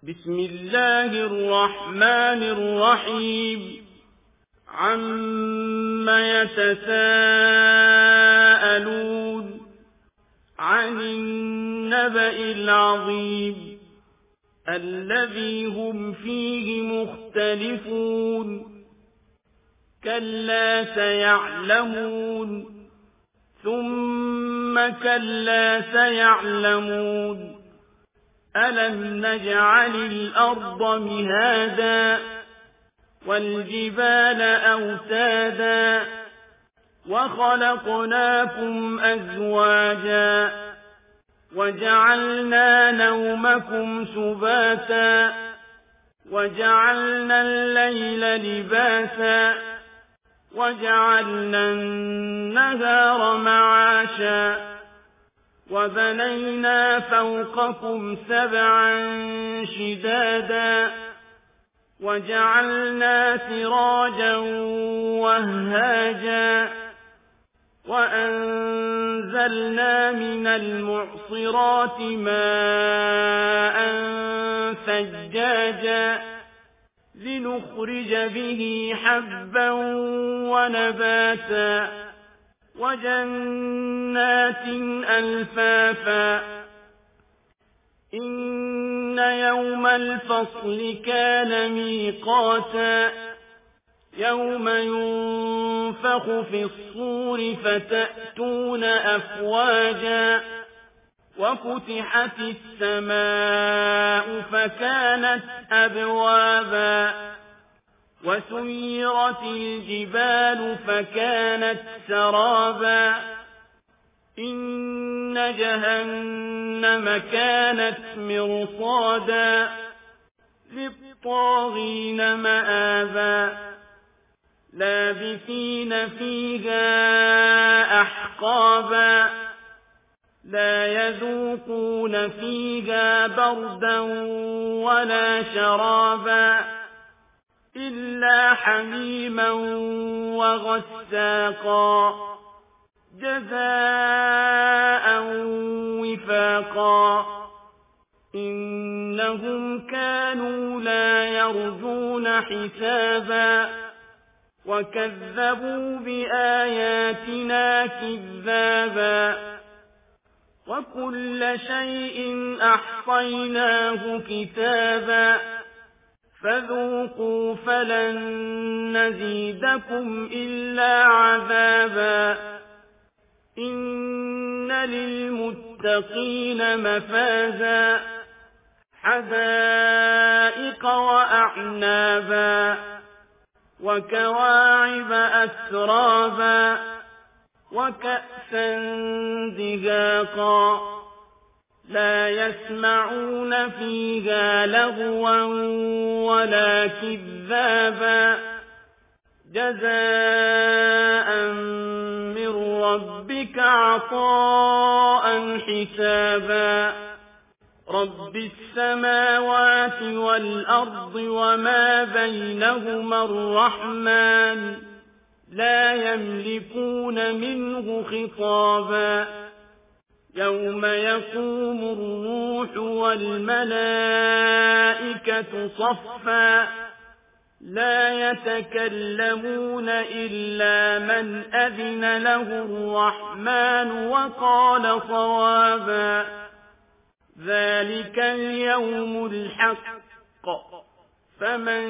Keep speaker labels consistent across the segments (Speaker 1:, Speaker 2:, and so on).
Speaker 1: بسم الله الرحمن الرحيم عَمَّ يتساءلون عن النبأ العظيم الذي هم فيه مختلفون كلا سيعلمون ثم كلا سيعلمون ألم نجعل الأرض مهادا والجبال أوتادا وخلقناكم أزواجا وجعلنا نومكم سباتا وجعلنا الليل لباسا وجعلنا النهار معاشا وبنينا فوقكم سبعا شدادا وجعلنا سراجا وهاجا وأنزلنا من المعصرات ماء ثجاجا لنخرج به حبا ونباتا وجنات ألفافا إن يوم الفصل كان ميقاتا يوم ينفخ في الصور فتأتون أفواجا وفتحت السماء فكانت أبوابا وسيرت الجبال فكانت سرابا إن جهنم كانت مرصادا للطاغين مآبا لابثين فيها أحقابا لا يذوقون فيها بردا ولا شرابا إلا حميما وغساقا جزاء وفاقا إنهم كانوا لا يرجون حسابا وكذبوا بآياتنا كذابا وكل شيء أحصيناه كتابا فذوقوا فلن نزيدكم إلا عذابا إن للمتقين مفازا حدائق وأعنابا وكواعب أترابا وكأسا دهاقا لا يسمعون فيها لغوا ولا كذابا جزاء من ربك عطاء حسابا رب السماوات والأرض وما بينهما الرحمن لا يملكون منه خطابا يوم يقوم الروح والملائكة صفا لا يتكلمون إلا من أذن له الرحمن وقال صوابا ذلك اليوم الحق فمن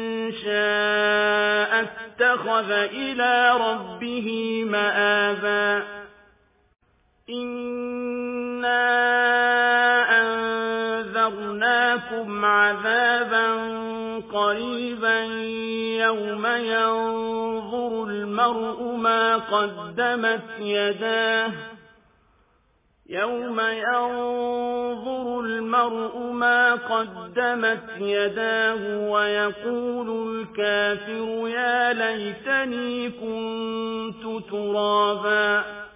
Speaker 1: شاء اتخذ إلى ربه مآبا إنا أنذرناكم عذابا قريبا يوم ينظر المرء ما قدمت يداه ويقول الكافر يا ليتني كنت ترابا